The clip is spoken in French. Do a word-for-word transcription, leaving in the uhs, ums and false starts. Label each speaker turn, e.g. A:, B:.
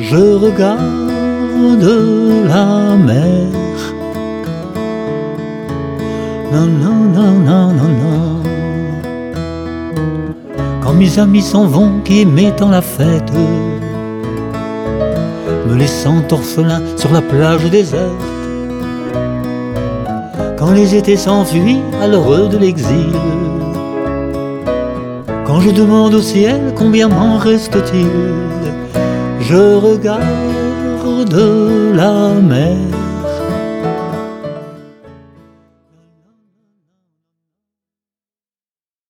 A: je regarde la mer. Non, non, non, non, non, non. Quand mes amis s'en vont, qui aimaient la fête, me laissant orphelin sur la plage déserte. Quand les étés s'enfuient à l'heure de l'exil, quand je demande au ciel combien m'en reste-t-il, je regarde la mer.